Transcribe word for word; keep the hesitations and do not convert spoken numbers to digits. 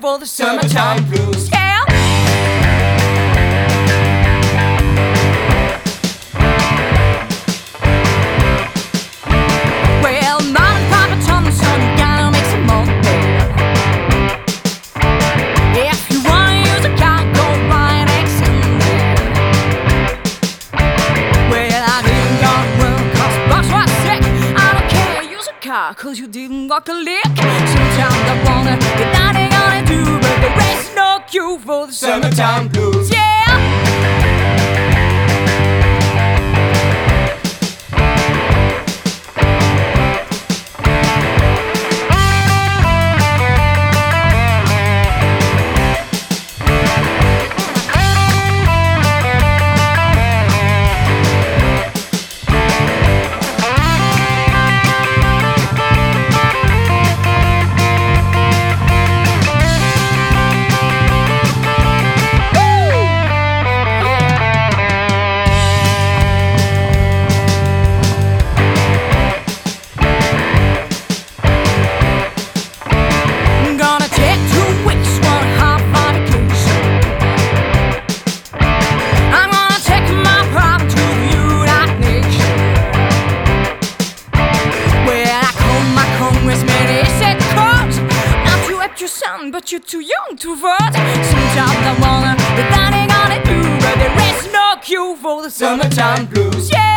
for the summertime blues. Yeah. Well, mom and papa told me, son, you gotta make some more money. If you wanna use a car, go buy an Xfinity. Well, I didn't go to work 'cause boss was sick. I don't care, use a car 'cause you didn't walk a lick. Sometimes I wonder what are they gonna do, but there is no cure for the summertime blues. Yeah. But you're too young to vote. Sometimes I wonder what are they gonna do, but there is no cure for the summertime blues. Yeah.